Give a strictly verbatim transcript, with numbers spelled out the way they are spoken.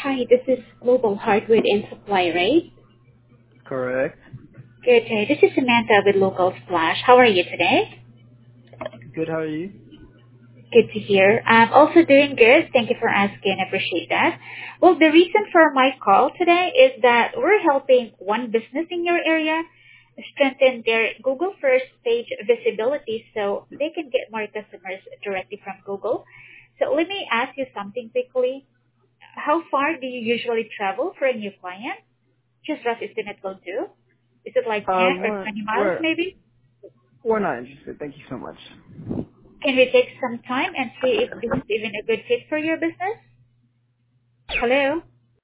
Hi, this is Global Hardware and Supply, right? Correct. Good day. This is Samantha with Local Splash. How are you today? Good, how are you? Good to hear. I'm also doing good. Thank you for asking. I appreciate that. Well, the reason for my call today is that we're helping one business in your area strengthen their Google First page visibility so they can get more customers directly from Google. So let me ask you something quickly. How far do you usually travel for a new client? Just rough estimate will do. Is it like Uh, ten or we're, twenty miles we're, maybe? we're not interested. Thank you so much. Can we take some time and see if this is even a good fit for your business? Hello?